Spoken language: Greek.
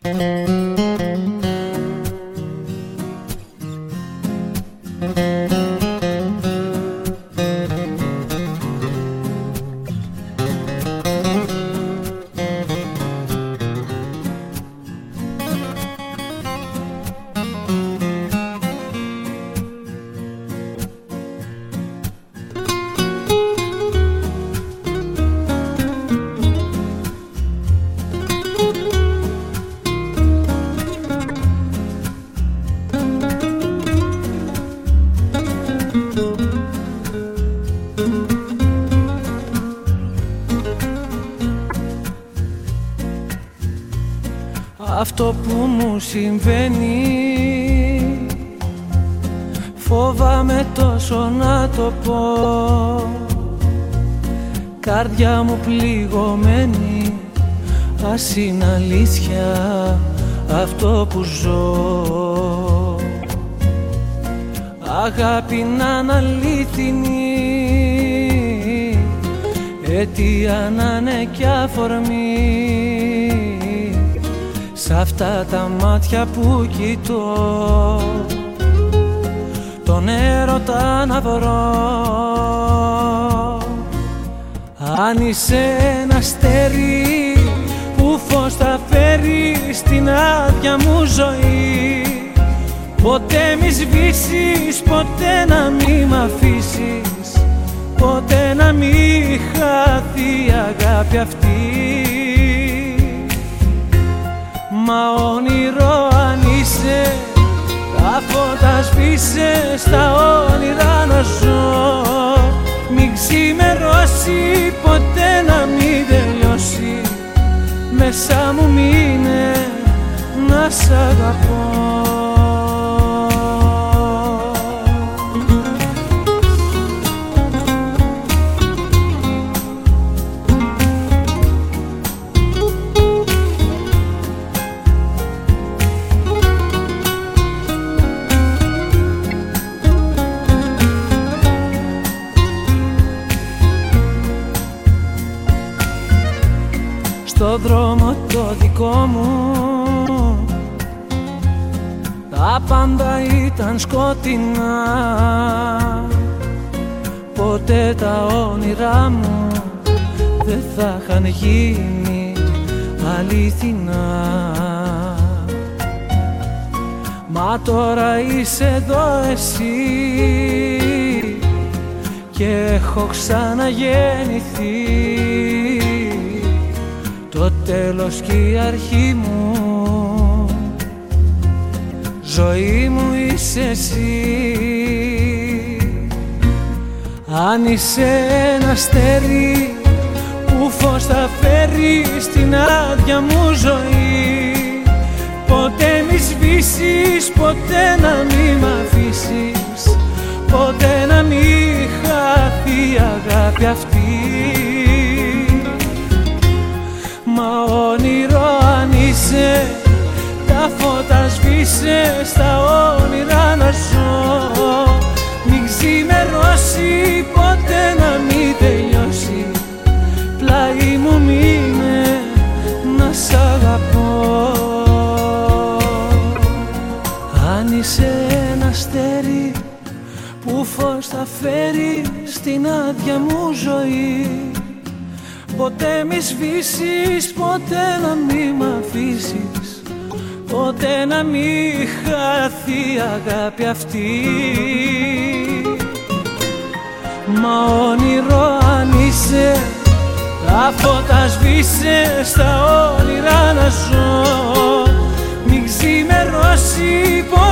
Αυτό που μου συμβαίνει φοβάμαι τόσο να το πω. Καρδιά μου πληγωμένη, ας είναι αλήθεια αυτό που ζω. Αγάπη να είναι αλήθινη, αιτία να είναι κι αφορμή. Σ' αυτά τα μάτια που κοιτώ, τον έρωτα να βρω. Αν είσαι ένα αστέρι που φως θα φέρει στην άδεια μου ζωή, ποτέ μη σβήσεις, ποτέ να μη μ' αφήσεις, ποτέ να μη χαθεί η αγάπη αυτή. Μα όνειρο αν είσαι, τα φώτα σβήσε, στα όνειρα να ζω. Μην ξημερώσει, ποτέ να μην τελειώσει, μέσα μου μείνε να σ' αγαπώ. Στο δρόμο το δικό μου τα πάντα ήταν σκοτεινά. Ποτέ τα όνειρά μου δεν θα είχαν γίνει αληθινά. Μα τώρα είσαι εδώ εσύ και έχω ξαναγεννηθεί. Το τέλος και η αρχή μου, ζωή μου είσαι εσύ. Αν είσαι ένα αστέρι που φως θα φέρει στην άδεια μου ζωή, ποτέ μη σβήσεις, ποτέ να μη μ' αφήσεις, ποτέ να μη χαθεί η αγάπη αυτή. Μα όνειρο αν είσαι, τα φώτα σβήσε, στα όνειρα να ζω. Μην ξημερώσει, ποτέ να μην τελειώσει, πλάι μου μείνε να σ' αγαπώ. Αν είσαι ένα αστέρι που φως θα φέρει στην άδεια μου ζωή, ποτέ μη σβήσεις, ποτέ να μη μ' αφήσεις, ποτέ να μη χαθεί η αγάπη αυτή. Μα όνειρο αν είσαι, τα φώτα σβήσε, στα όνειρα να ζω. Μην ξημερώσει,